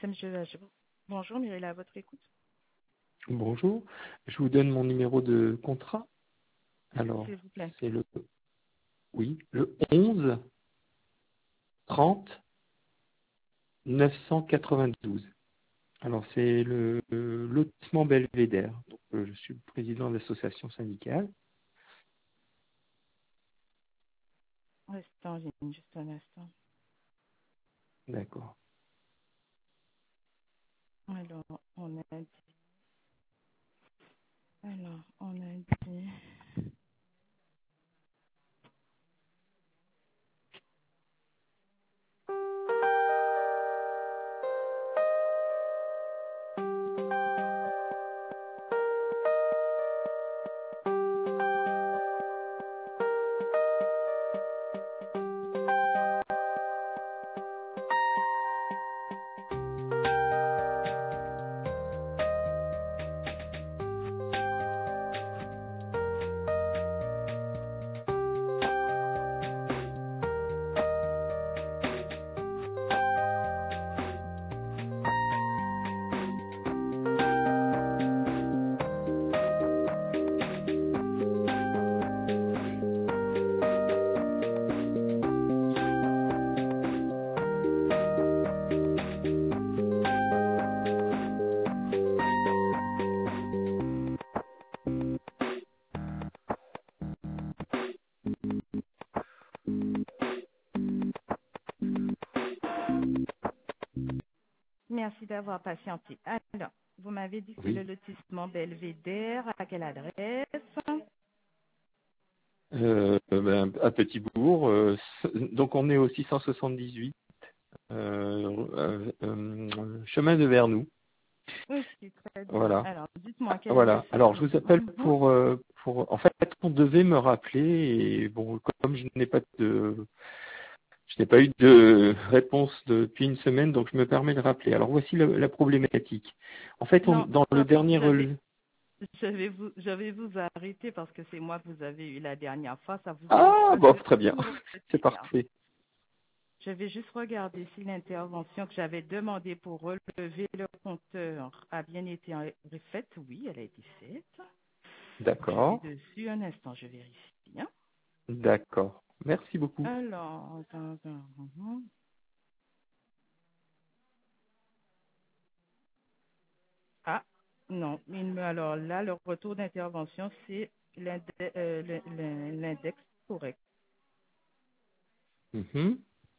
Monsieur H. Bonjour, Mirella, à votre écoute. Bonjour, je vous donne mon numéro de contrat. Alors, S'il vous plaît. c'est le 11 30 992. Alors, c'est le lotissement Belvédère. Donc, je suis le président de l'association syndicale. Restez en ligne, juste un instant. D'accord. Alors, on a dit. Merci d'avoir patienté. Alors, vous m'avez dit que c'est le Oui. lotissement Belvédère. À quelle adresse? À Petit-Bourg. Donc, on est au 678 chemin de Vernoux. Oui, c'est très bien. Voilà. Alors, dites-moi quel est le Voilà. Alors, je service. vous appelle en fait, on devait me rappeler et bon, comme je n'ai pas eu de réponse depuis une semaine, donc je me permets de rappeler. Alors, voici la problématique. En fait, Non, dans le stop. dernier Je vais, relevé. je vais vous arrêter parce que c'est moi que vous avez eu la dernière fois. Ça vous dérange Ah, pas bon, de très bien. tout C'est répéter, hein? parfait. Je vais juste regarder si l'intervention que j'avais demandée pour relever le compteur a bien été faite. Oui, elle a été faite. Je vais D'accord. dessus un instant, je vérifie. Hein. D'accord. Merci beaucoup. Alors, ah, non. Alors là, le retour d'intervention, c'est l'index correct. Mhm.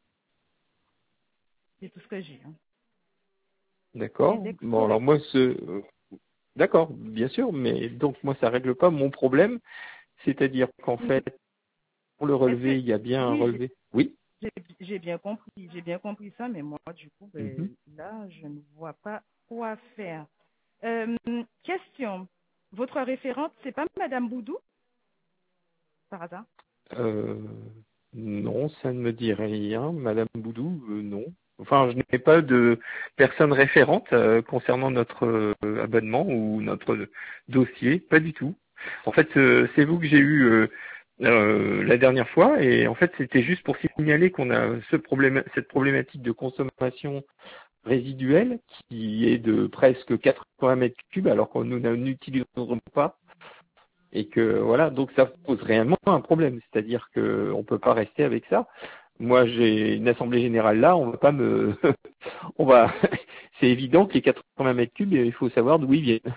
C'est tout ce que j'ai. Hein. D'accord. Index Bon, alors correct. moi, d'accord, bien sûr, mais donc moi, ça règle pas mon problème. C'est-à-dire qu'en fait, pour le Est-ce relevé, que il y a bien un oui, relevé. Oui. j'ai bien compris ça, mais moi, du coup, Mhm. là, je ne vois pas quoi faire. Question. Votre référente, c'est pas Madame Boudou, par hasard? Euh, non, ça ne me dit rien. Madame Boudou, non. Enfin, je n'ai pas de personne référente concernant notre abonnement ou notre dossier, pas du tout. En fait, c'est vous que j'ai eu la dernière fois, et en fait, c'était juste pour signaler qu'on a cette problématique de consommation résiduelle qui est de presque 80 mètres cubes, alors que nous n'utilisons pas. Et que voilà, donc ça pose réellement un problème, c'est-à-dire que on peut pas rester avec ça. Moi, j'ai une assemblée générale là, on va pas me, on va, c'est évident que les 80 mètres cubes, il faut savoir d'où ils viennent.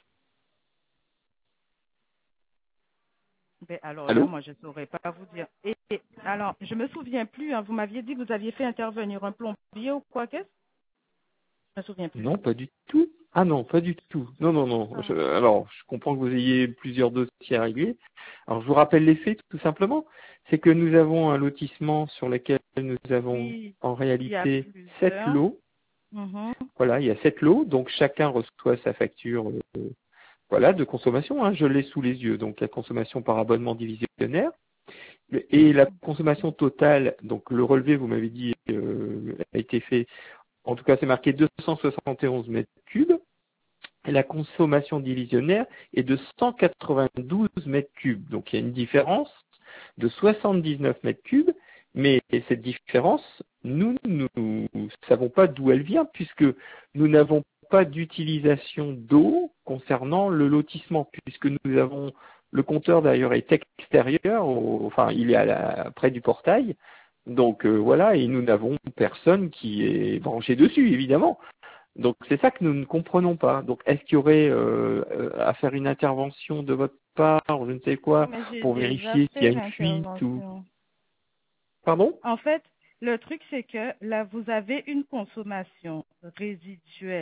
Ben, alors là, Allô? moi, je ne saurais pas vous dire. Et alors, je me souviens plus, hein, vous m'aviez dit que vous aviez fait intervenir un plombier ou quoi qu'est-ce? Je me souviens plus. Non, pas du tout. Ah non, pas du tout. Non, non, non. Ah. Alors, je comprends que vous ayez plusieurs dossiers à régler. Alors, je vous rappelle les faits, tout simplement. C'est que nous avons un lotissement sur lequel nous avons Oui, en il y a réalité 7 plusieurs. lots. Mhm. Voilà, il y a 7 lots, donc chacun reçoit sa facture voilà, de consommation, hein, je l'ai sous les yeux, donc la consommation par abonnement divisionnaire. Et la consommation totale, donc le relevé, vous m'avez dit, a été fait, en tout cas c'est marqué 271 mètres cubes, et la consommation divisionnaire est de 192 mètres cubes. Donc il y a une différence de 79 mètres cubes, Mais cette différence, nous ne savons pas d'où elle vient, puisque nous n'avons pas d'utilisation d'eau concernant le lotissement, puisque nous avons le compteur d'ailleurs est extérieur, enfin il est près du portail, donc voilà, et nous n'avons personne qui est branché dessus, évidemment. Donc c'est ça que nous ne comprenons pas. Donc est-ce qu'il y aurait à faire une intervention de votre part, je ne sais quoi, Mais j'ai pour déjà vérifier s'il y a fait une fuite ou... l'intervention. Pardon? En fait, le truc, c'est que là, vous avez une consommation résiduelle.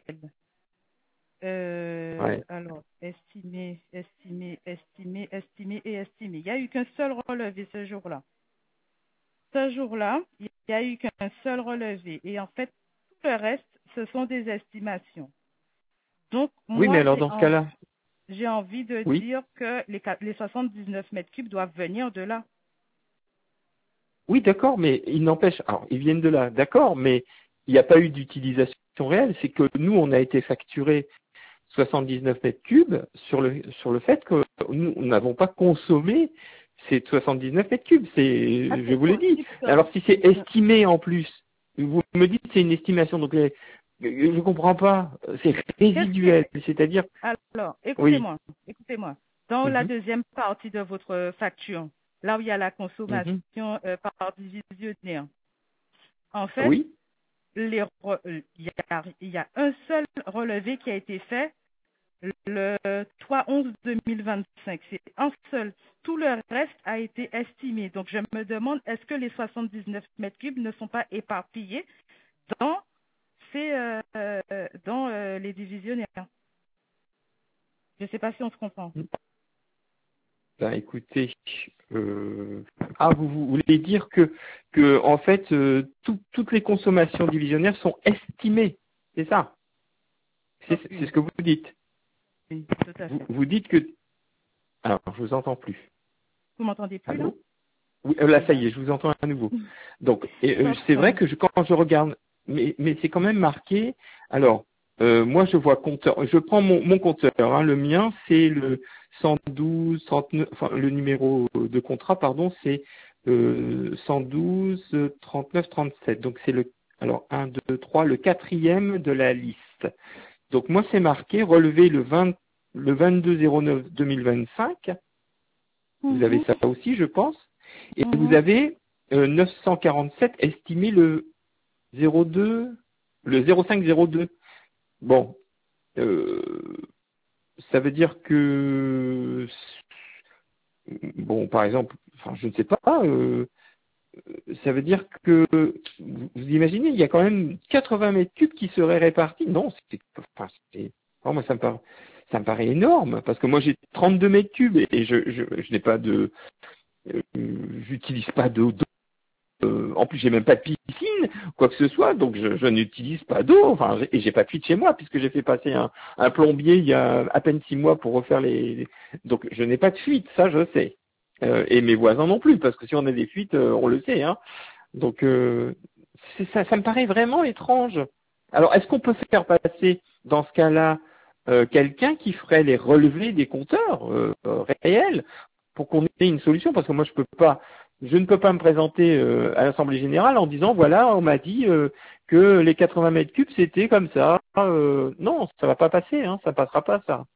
Ouais. Alors, estimé et estimé. Il n'y a eu qu'un seul relevé ce jour-là. Ce jour-là, il n'y a eu qu'un seul relevé. Et en fait, tout le reste, ce sont des estimations. Donc, Oui, mais moi, alors dans ce cas-là, j'ai envie de oui. dire que les 79 mètres cubes doivent venir de là. Oui, d'accord, mais il n'empêche, alors ils viennent de là, d'accord, mais il n'y a pas eu d'utilisation réelle, c'est que nous, on a été facturé 79 mètres cubes sur le fait que nous n'avons pas consommé ces 79 mètres cubes, Ah, je c'est vous l'ai dit. possible que... Alors si c'est estimé en plus, vous me dites que c'est une estimation, donc je ne comprends pas, c'est résiduel, c'est-à-dire, Alors, oui, écoutez-moi. Dans la mhm, deuxième partie de votre facture, là où il y a la consommation mhm, par divisionnaire, en fait, oui, il y a un seul relevé qui a été fait le 3/11/2025. C'est un seul. Tout le reste a été estimé. Donc, je me demande, est-ce que les 79 mètres cubes ne sont pas éparpillés dans, les divisionnaires? Je ne sais pas si on se comprend. ben écoutez, vous voulez dire que en fait, toutes les consommations divisionnaires sont estimées, c'est ça? C'est ce que vous dites. Oui, tout à fait. Vous dites que... Alors, je vous entends plus. Vous m'entendez plus là? Allô? Oui, là, ça Là. y est, je vous entends à nouveau. Donc, c'est vrai Parfait. que quand je regarde, mais c'est quand même marqué. Alors, moi, je vois compteur. Je prends mon compteur. Hein, le mien, c'est le 112, 39. Enfin, le numéro de contrat, pardon, c'est 112, 39, 37. Donc, c'est alors 1, 2, 3, le quatrième de la liste. Donc, moi, c'est marqué relevé le 22/09/2025. Vous avez Mhm, ça aussi, je pense. Et vous mhm. avez 947 estimé le 02, le 0502. Bon, ça veut dire que, bon, par exemple, enfin, je ne sais pas, ça veut dire que, vous imaginez, il y a quand même 80 mètres cubes qui seraient répartis. Non, moi, ça me paraît énorme, parce que moi, j'ai 32 mètres cubes et je n'ai pas j'utilise pas d'eau. En plus, j'ai même pas de piscine, quoi que ce soit, donc je n'utilise pas d'eau. Enfin, et j'ai pas de fuite chez moi puisque j'ai fait passer un plombier il y a à peine 6 mois pour refaire Donc, je n'ai pas de fuite, ça je sais. Et mes voisins non plus, parce que si on a des fuites, on le sait. Hein. Donc, ça me paraît vraiment étrange. Alors, est-ce qu'on peut faire passer dans ce cas-là quelqu'un qui ferait les relevés des compteurs réels pour qu'on ait une solution? Parce que moi, je ne peux pas me présenter à l'Assemblée générale en disant voilà, on m'a dit que les 80 mètres cubes c'était comme ça. Non, ça va pas passer, hein, ça passera pas ça.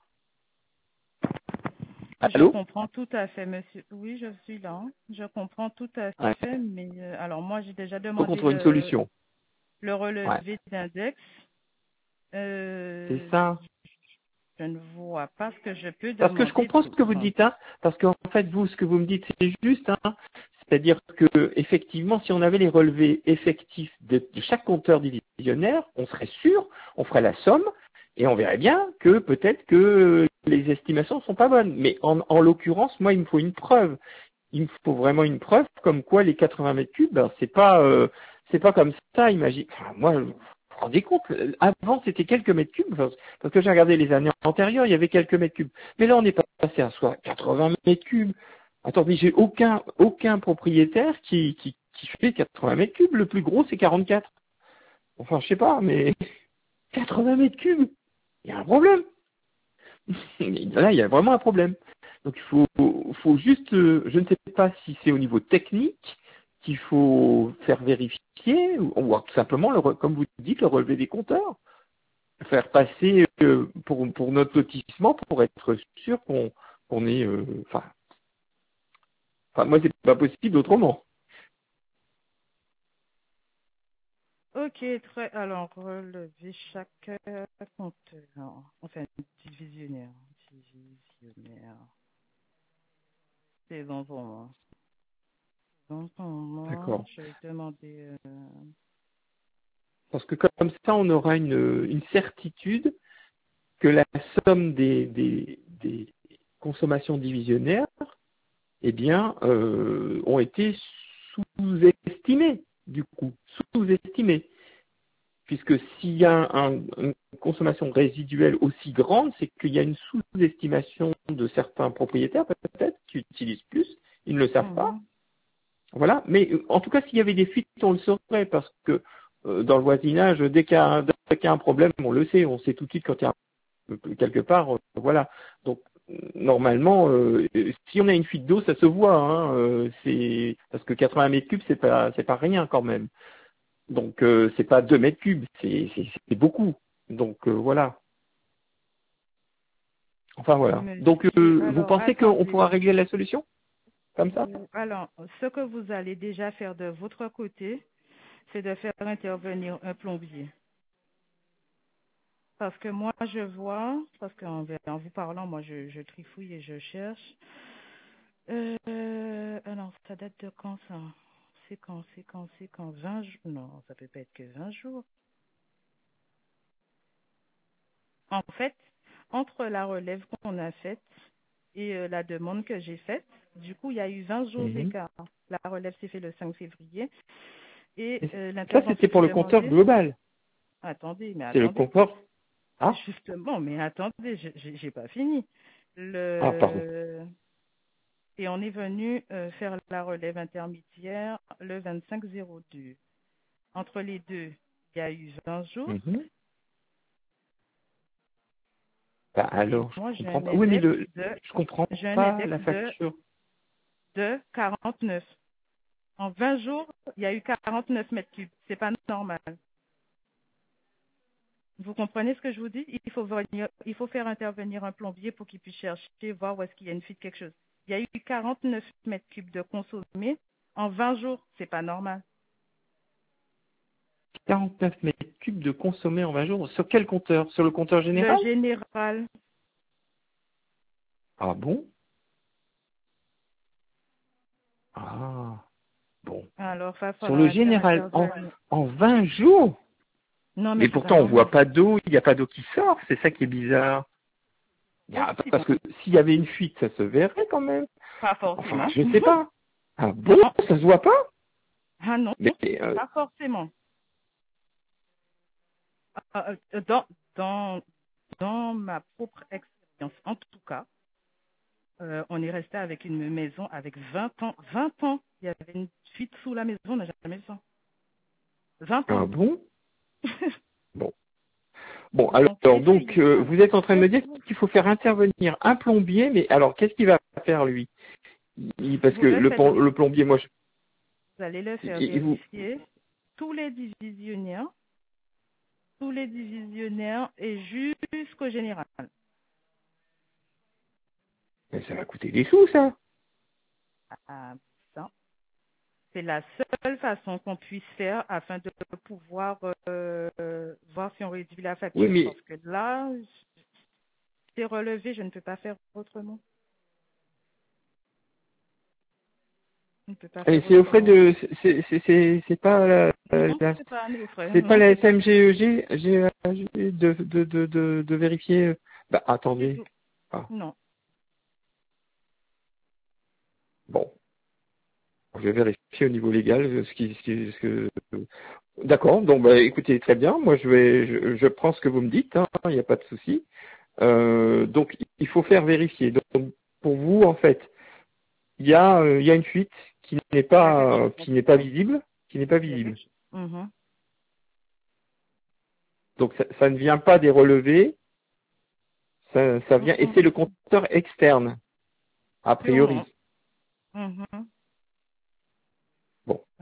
Je Allô? comprends tout à fait, monsieur. Oui, je suis là. Je comprends tout à Ouais. fait, mais alors moi, j'ai déjà Faut qu'on demandé trouve une solution. le Ouais. relevé d'index. C'est Euh, ça. je ne vois pas ce que je peux Parce que je demander comprends ce que vous d'autre. dites, hein, parce qu'en fait, vous, ce que vous me dites, c'est juste, hein, c'est-à-dire que effectivement, si on avait les relevés effectifs de chaque compteur divisionnaire, on serait sûr, on ferait la somme, et on verrait bien que peut-être que les estimations ne sont pas bonnes. Mais en l'occurrence, moi, il me faut une preuve. Il me faut vraiment une preuve comme quoi les 80 mètres cubes, ben, c'est pas comme ça, imagine. Enfin, moi, vous vous rendez compte, avant c'était quelques mètres cubes, parce que j'ai regardé les années antérieures, il y avait quelques mètres cubes. Mais là, on est passé à soit 80 mètres cubes. Attendez, j'ai aucun propriétaire qui fait 80 mètres cubes. Le plus gros, c'est 44. Enfin, je sais pas, mais 80 mètres cubes, il y a un problème. Là, il y a vraiment un problème. Donc, faut juste, je ne sais pas si c'est au niveau technique, qu'il faut faire vérifier, ou tout simplement, comme vous dites, le relevé des compteurs. Faire passer pour notre lotissement pour être sûr qu'on est... moi, c'est pas possible autrement. Ok, alors, relever chaque compteur. Enfin, divisionnaire. Divisionnaire. C'est bon pour moi. Donc, pour moi, D'accord. je vais demander... Parce que comme ça, on aura une certitude que la somme des consommations divisionnaires, eh bien, ont été sous-estimées, du coup, sous-estimées. Puisque s'il y a une consommation résiduelle aussi grande, c'est qu'il y a une sous-estimation de certains propriétaires, peut-être, qui utilisent plus, ils ne le savent pas. Voilà. Mais en tout cas, s'il y avait des fuites, on le saurait, parce que dans le voisinage, dès qu'il y a un problème, on le sait, on sait tout de suite quand il y a quelque part, voilà. Donc normalement, si on a une fuite d'eau, ça se voit, hein, c'est parce que 80 mètres cubes, c'est pas rien quand même. Donc c'est pas 2 mètres cubes, c'est beaucoup. Donc voilà. Enfin voilà. Donc monsieur, vous alors, pensez qu'on pourra attendez. régler la solution comme ça? Alors, ce que vous allez déjà faire de votre côté, c'est de faire intervenir un plombier. Parce que moi, je vois, parce qu'en vous parlant, moi, je trifouille et je cherche. Alors, ça date de quand, ça? C'est quand 20 jours? Non, ça peut pas être que 20 jours. En fait, entre la relève qu'on a faite et la demande que j'ai faite, du coup, il y a eu 20 jours d'écart. La relève s'est faite le 5 février et Ça, l'intervention c'était pour s'est le compteur demandée. global. Attendez, mais C'est le attendez. compteur. Ah, Justement, mais attendez, j'ai pas fini. pardon. Et on est venu faire la relève intermédiaire le 25-02. Entre les deux, il y a eu 20 jours. Et Alors, je moi, j'ai comprends un pas. Oui, mais index je comprends j'ai un pas index la facture. de 49. En 20 jours, il y a eu 49 mètres cubes. C'est pas normal. Vous comprenez ce que je vous dis? Il faut faire intervenir un plombier pour qu'il puisse chercher, voir où est-ce qu'il y a une fuite, quelque chose. Il y a eu 49 mètres cubes de consommés en 20 jours. C'est pas normal. 49 mètres cubes de consommés en 20 jours. Sur quel compteur? Sur le compteur Le général? général. Ah bon? Ah, bon. Alors, il va Sur le falloir faire général, intervenir. en 20 jours? Non, mais Mais c'est pas pourtant, on voit normal. pas d'eau, il n'y a pas d'eau qui sort. C'est ça qui est bizarre. Parce Possible. que s'il y avait une fuite, ça se verrait quand même. Pas Enfin, forcément. je sais pas. Ah bon? Non. Ça se voit pas? Ah non, Mais, pas forcément. Dans, dans, dans ma propre expérience, en tout cas, on est resté avec une maison avec 20 ans. 20 ans, il y avait une fuite sous la maison, on n'a jamais vu ça. 20 ans. ah bon? Bon. Bon, alors, Donc, donc, essayez. Alors, vous êtes en train de me dire vous, qu'il faut faire intervenir un plombier, mais alors, qu'est-ce qu'il va faire, lui? Parce que le plombier, moi, vous allez le faire vous, vérifier tous les divisionnaires et jusqu'au général. mais ça va coûter des sous, ça. Ah, ça. C'est la seule façon qu'on puisse faire afin de pouvoir voir si on réduit la Oui, facture. mais Parce que là, c'est relevé, je ne peux pas faire autrement. Je ne peux pas et faire c'est au frais autrement. de, c'est pas Non, c'est pas à nos frais. c'est pas Non, la c'est pas. SMGEG de vérifier. Bah, C'est attendez. tout. Ah, Non. bon, je vais vérifier au niveau légal D'accord. Donc, bah, écoutez, très bien. Moi, je prends ce que vous me dites. Hein, il n'y a pas de souci. Donc, il faut faire vérifier. Donc, pour vous, en fait, il y a une fuite qui n'est Il y a quelque chose. pas visible, Il y a quelque chose. Donc, ça ne vient pas des relevés, ça vient, et c'est le compteur externe, a Sûrement. priori. Mhm. Bon,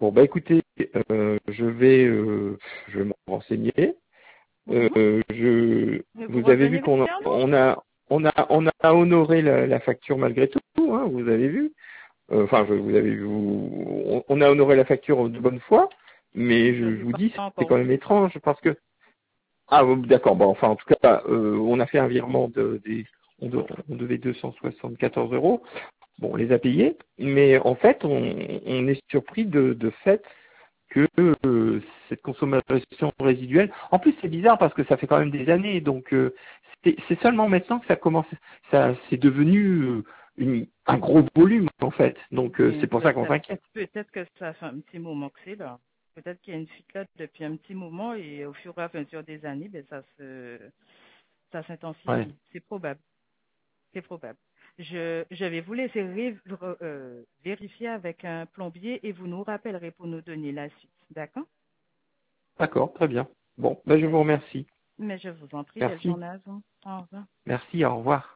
Bon, bah écoutez, je vais me renseigner. Mais vous Vous avez vu revenez qu'on vers nous? on a honoré la facture malgré tout, hein, vous avez vu. Vous avez vu, on a honoré la facture de bonne foi, mais Je je n'ai vous pas dis, c'est encore quand même vu. étrange parce que d'accord, bon, enfin en tout cas, on a fait un virement on devait 274 euros. Bon, on les a payés, mais en fait, on est surpris de fait que cette consommation résiduelle. En plus, c'est bizarre parce que ça fait quand même des années, donc c'est seulement maintenant que ça commence, c'est devenu un gros volume en fait. Donc Mais c'est pour ça qu'on s'inquiète. peut-être que ça fait un petit moment que c'est là. Peut-être qu'il y a une fuite là depuis un petit moment et au fur et à mesure des années, ben, ça Ouais. s'intensifie. C'est probable. C'est probable. Je vais vous laisser vérifier avec un plombier et vous nous rappellerez pour nous donner la suite. D'accord? D'accord, très bien. Bon, ben je Mais, vous remercie. mais je vous en prie, belle Merci, journée à vous. Au revoir. merci, au revoir.